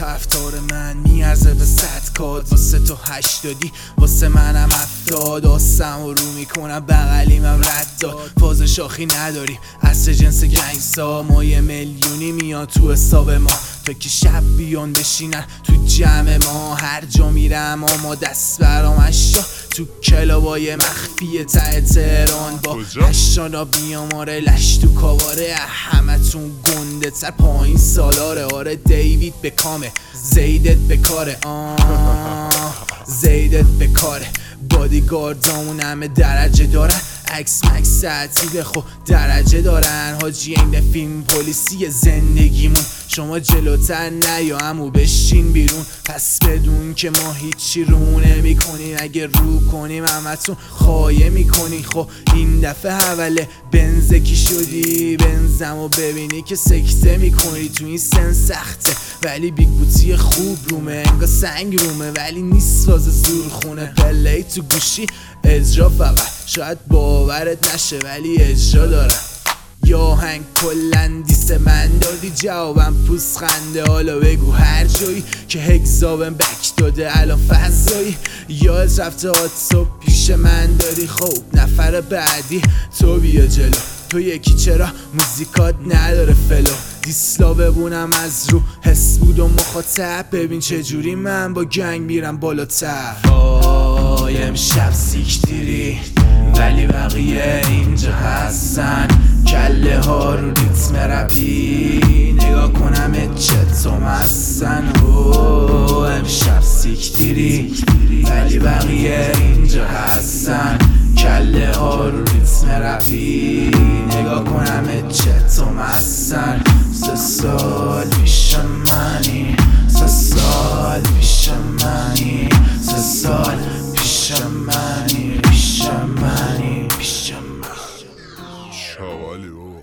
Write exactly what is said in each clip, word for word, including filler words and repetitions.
طرفدار من میارزه به صد کاد، واسه تو هشتادی واسه منم هفتاد. آسم و رو میکنم بغلیمم رد داد، فاز شاخی نداریم اصل جنس گنگسا. ما یه میلیونی میان تو حساب ما تا که شب بیان بشینن تو جمع ما. هر جا میرم اما دست برام اشا تو کلابای مخفی ته تهران با هشتانا بیاماره لش تو کاواره. همه تون گنده تر پایین سالاره. آره دیوید به کامه زیدت به کاره، آه زیدت به کاره. بادیگاردامون همه درجه دارن، عکس مکس تعطیل خو درجه دارن. حاجی این فیلم پلیسی زندگیمون، شما جلوتر نیا امو بشین بیرون. پس بدون که ما هیچی رو نمی‌کنیم، اگه رو کنیم همتون خایه میکنی. خب این دفعه حوله بنزکی شدی، بنزمو ببینی که سکته میکنی. تو این سن سخته ولی بیگ بوتی خوب رومه، انگار سنگ رومه ولی نیست واز زور خونه. پلی تو گوشی اجرا فقط شاید باورت نشه ولی اجرا دارم. یا هنگ کلن دیست من دادی جوابم پوست خنده. حالا بگو هر جایی که هگزابم بک داده الان فضایی. یاد رفته هات صبح پیش من داری، خوب نفر بعدی تو بیا جلو. تو یکی چرا موزیکات نداره فلو، دیسلا ببونم از رو حس بود و مخاطب. ببین چجوری من با گنگ میرم بالاتر. وای امشب سیکتیری ولی بقیه اینجا هستن، کله ها رو ریتم رپی. نگاه کنم چطور هستن. او امشب سیکتیری ولی بقیه اینجا هستن، کله ها رو ریتم رپی. نگاه کنم چطور هستن. سه سال پیش منی، سه سال پیش منی، سه سال پیش منی، پیش منی، پیش منی. چاوالی بابا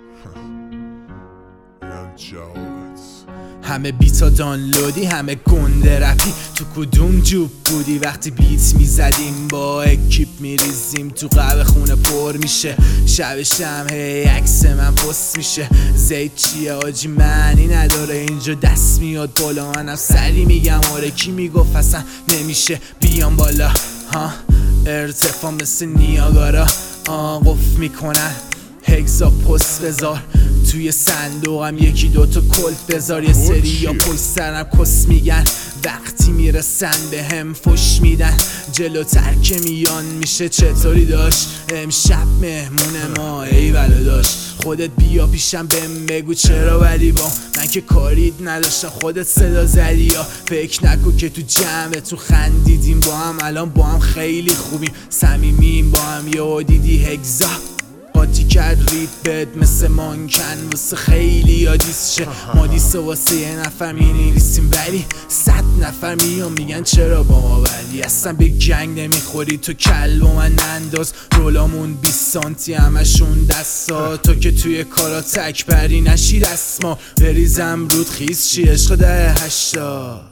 اینم جوابت. همه بیتا دانلودی همه گنده رپی، تو کدوم جوب بودی وقتی بیت میزدیم؟ با اکیپ میریزیم تو قهوه خونه پر میشه. شب شم هی عکس من پست میشه. زید چیه آجی معنی نداره اینجا دست میاد بالا. منم سری میگم آره کی میگفت اصلا نمیشه بیام بالا. ها ارتفاع مثل نیاگارا آه قف میکنن. هگزا پست بذار توی صندوقم یکی دوتا کلت بذار. یه سری یا پشت سرم کس میگن وقتی میرسن به هم فش میدن. جلوتر که میان میشه چطوری داشت امشب مهمون ما ای ولا داشت. خودت بیا پیشم بهم بگو چرا ولی با من که کارید نداشتم خودت صدا زدی. یا فکر نکن که تو جمع تو خندیدیم با هم الان با هم خیلی خوبیم صمیمیم با هم. یا دیدی هگزا قاطی کرد رید بد مثل مانکن واسه خیلی یا دیست شه. ما دیسته واسه یه نفر می نیستیم ولی صد نفر میان میگن چرا با ما ولی. اصلا به گنگ نمیخوری تو کل و من ننداز. رولامون بیست سانتی همشون دستا. تو که توی کارا تک بری نشی دست ما بریزم رود خیز چی عشق ده هشتا.